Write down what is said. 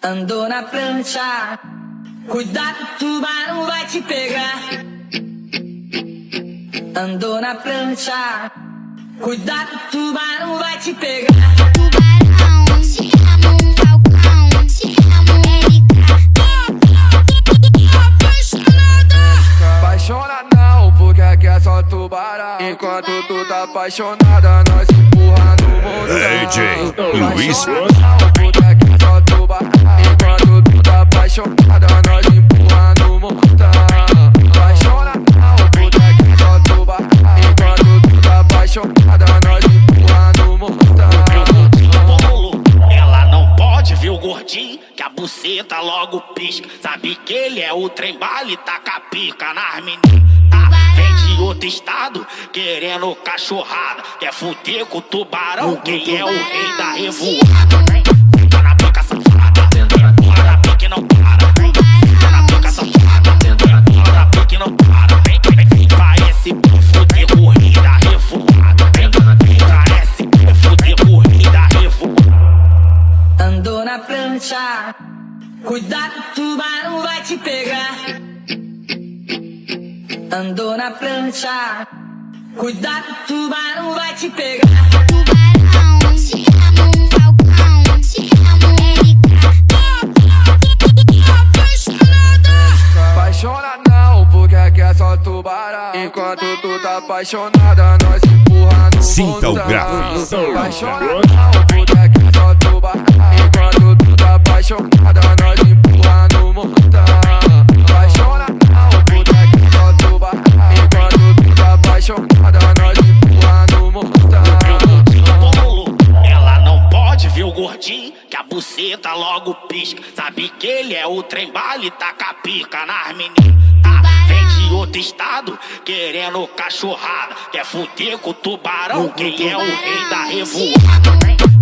Andou na prancha, cuidado, tubarão vai te pegar. Andou na prancha, cuidado, tubarão vai te pegar. Tubarão, te amo, falcão, te amo, Apaixona não, porque aqui é só tubarão. Enquanto tu tá apaixonada, nós empurra no montão. DJ Luiz. Apaixona não, porque aqui é só tubarão. Enquanto tu tá apaixonada, nós empurra no montão. Apaixona não, porque aqui é só tubarão. Enquanto tu tá apaixonada, nós empurra no montão. Ela não pode ver o gordinho, que a buceta logo pisca. Sabe que ele é o trem bala e taca pica nas meninas. Vem de outro estado, querendo cachorrada. Quer fuder com o tubarão, quem é o rei da revoada. Fica na pica safada, empurra na pique não para. Fica na pica safada, empurra na pique não para. Parece fuder com o rei da revoada. Parece fuder com o rei da revoada. Andou na prancha, cuidado, tubarão vai te pegar. Andou na prancha, cuidado, tubarão vai te pegar. tubarão, te amo, falcão, te amo, Apaixona não, porque aqui é só tubarão. Enquanto tu tá apaixonada, nós empurra no Sinta o montão. grave. Apaixona não, porque aqui é só tubarão. Enquanto tu tá apaixonada, nós empurra no montão. Apaixona não, porque aqui é só tubarão. Enquanto tu tá apaixonada, nós empurra no montão. Ela não pode ver o gordinho, que a buceta logo pisca. Sabe que ele é o trem bala e taca pica nas meninas. Vem de outro estado, querendo cachorrada. Quer fuder com o tubarão, quem é o rei da revoada.